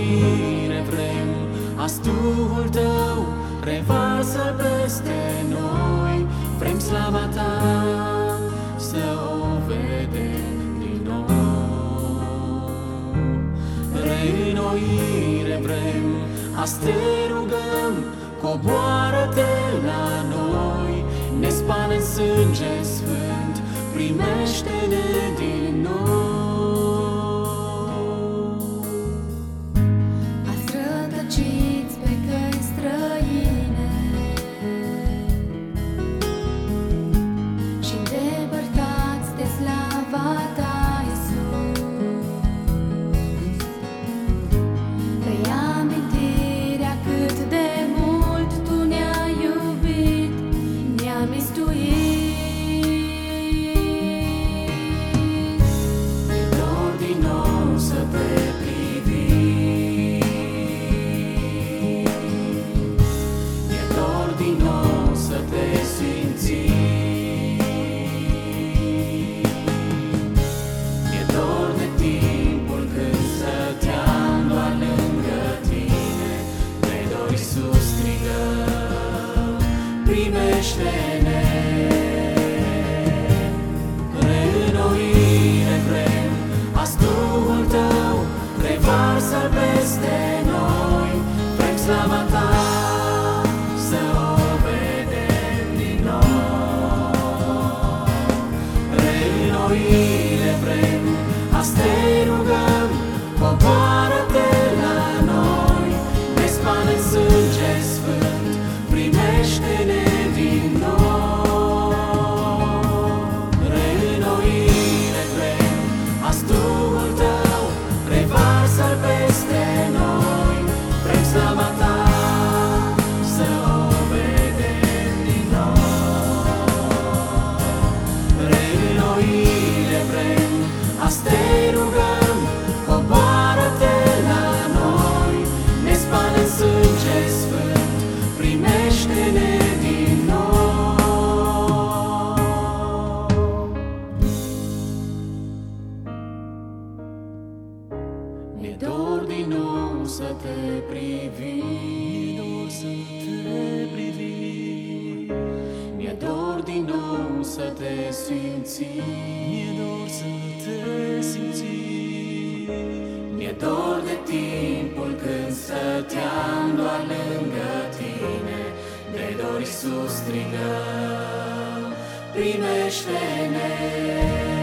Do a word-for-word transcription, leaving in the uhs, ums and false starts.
înnoire vrem, azi Duhul Tău revarsă peste noi. Vrem slava Ta să o vedem din nou. Reînnoire vrem, azi Te rugăm, coboară-Te la noi. Ne spală în sânge sfânt, primește-ne din nou. Ați rătăciți pe căi străine și îndepărtați de slava Ta, Iisus. Că-i amintirea cât de mult Tu ne-ai iubit, ne-a mistuit. Primește-ne. Reînnoire vrem, azi Duhul Tău revarsă-L peste noi. Vrem slava Ta să o vedem din nou. Reînnoire vrem, azi Te rugăm, coboară-Te la noi. Ne spală în sânge sfânt, primește-ne din nou. Reînnoire vrem, azi Duhul Tău revarsă-L peste noi. Vrem slava Ta să o vedem din nou. Reînnoire vrem, azi Te rugăm, coboară-Te la noi. Ne spală în sânge sfânt, primește-ne din nou. Mi-e dor din nou să Te privim, să Te privim. Mi-e dor din nou să Te simțim, mi-e dor să Te simțim. Mi-e dor de timpul când stăteam doar lângă Tine. De dor, Iisus, strigăm, primește-ne.